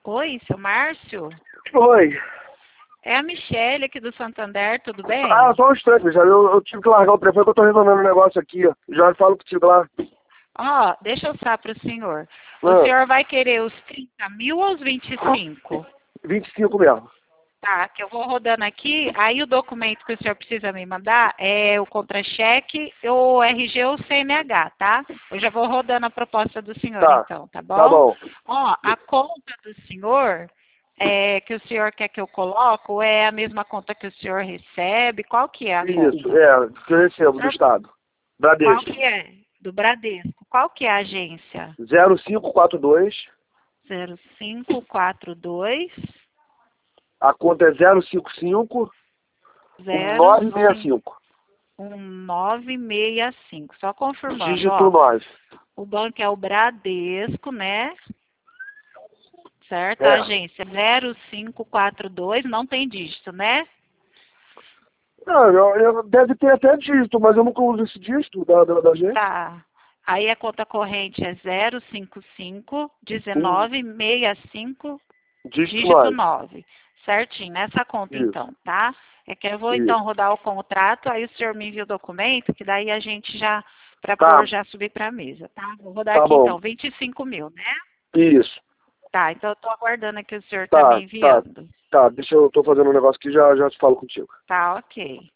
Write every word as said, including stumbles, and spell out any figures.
Oi, seu Márcio? Oi. É a Michelle aqui do Santander, tudo bem? Ah, só um instante, Michele. Eu, eu tive que largar o telefone que eu tô resolvendo um negócio aqui, ó. Já falo contigo lá. Ó, deixa eu falar para o senhor. O Ah, senhor vai querer os trinta mil ou os vinte e cinco? vinte e cinco mesmo. Tá, que eu vou rodando aqui. Aí o documento que o senhor precisa me mandar é o contra-cheque, o R G ou o C N H, tá? Eu já vou rodando a proposta do senhor, Tá. então, tá Tá bom? bom. Ó, a conta do senhor, é, que o senhor quer que eu coloco, é a mesma conta que o senhor recebe? Qual que é a Isso, conta? é, que eu recebo do Senhor, Estado. qual Bradesco. que é? Do Bradesco. Qual que é a agência? zero cinco quatro dois. zero cinco quatro dois A conta é zero cinco cinco um zero nove seis cinco. um nove seis cinco. Só confirmando, Dígito ó. nove. O banco é o Bradesco, né? Certo? A É. agência zero cinco quatro dois, não tem dígito, né? Não, eu, eu- deve ter até dígito, mas eu nunca uso esse dígito da, da, da gente. Tá. Aí a conta corrente é zero cinco cinco Um dezenove sessenta e cinco, dígito dígito nove. nove. Certinho, nessa conta Isso, então, tá? É que eu vou então isso. rodar o contrato, aí o senhor me envia o documento, que daí a gente já, para Tá, pôr, já subir para a mesa, tá? Vou rodar tá aqui bom. então, vinte e cinco mil, né? Isso. Tá, então eu tô aguardando aqui o senhor tá Tá, me tá, enviando. tá. Deixa eu, tô fazendo um negócio aqui e já, já te falo contigo. Tá, ok.